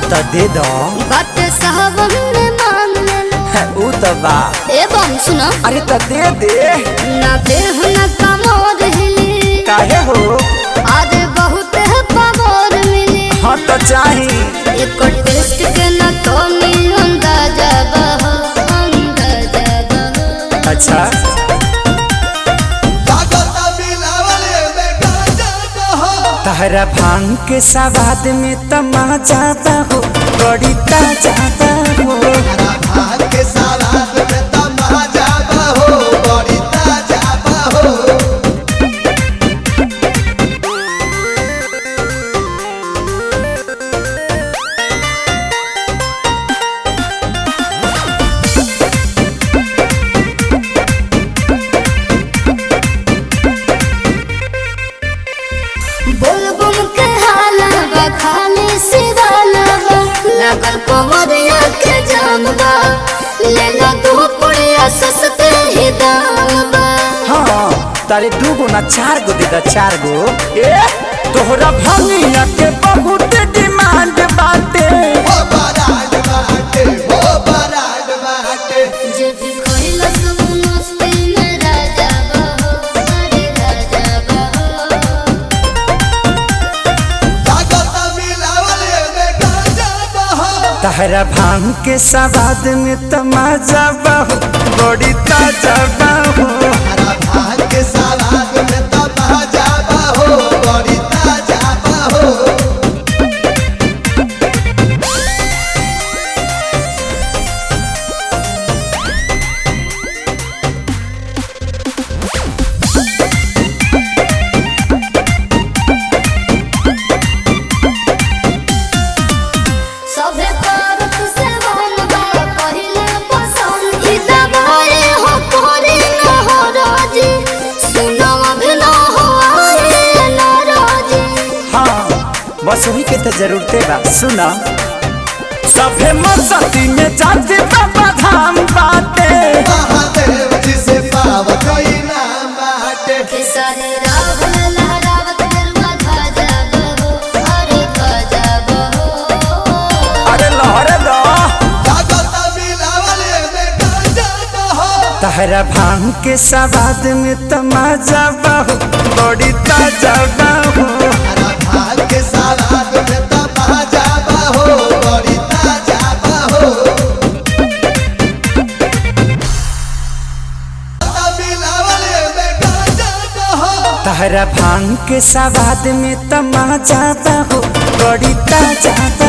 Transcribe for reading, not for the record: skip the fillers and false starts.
तो दे दो बात साहब ने मान लेना ऊ तो बा ए बम सुनो अरे तो दे दे ना देह ना कमोर हिली काहे हो आज बहुत है पावर मिली हाँ तो चाही एक टेस्ट के ना तो नहीं अंदाजा बहो अच्छा तहरा भांग के सवाद में तमाचा हो बड़ी ताजा हो भांग के सवाद में तमाचा हो बड़ी ताजा हो बुलबुल के हालवा खाली सिवालवा लगल कमरिया के जामवा लेला दो पुड़िया सस्ते ही दामवा हाँ तारे 2 गो ना 4 गो दे दा 4 गो ए तोहरा भंगिया के बहुत डिमांड बाटे हो बराड बाटे जे भी खोइला सब मस्ती में राजा बहो अरे राजा बहो ताकत मिलावले में गाजा बहो तहरा भांग के सवाद में तमाजा हो बड़ी ताजा हो भांग के सवाद में तमाचा हो बड़ी ताजा हो सभे करत से बनवा पहिले पसंद ई दबाए हो कोरी न हो राजी सुनावा भी न हो आए न राजी हाँ बस वही के तो जरूरते बा सुना सभे मस्ती में जाते बाबा धाम बाटे महादेव जी से पावत कोई नाम बाटे खेसारी रावण लहरावत गरवा ध्वजा बहो अरे ध्वजा बहो अरे लहरे दो ताकत मिलावले में गाजा बहो तहरा भांग के सवाद में तमाजा हो बड़ी ताजा हो भांग के सवाद में तमाचा हो बड़ी ताजा हो मिलावले में गाजा हो तहरा भांग के सवाद में तमाजा हो बड़ी ताजा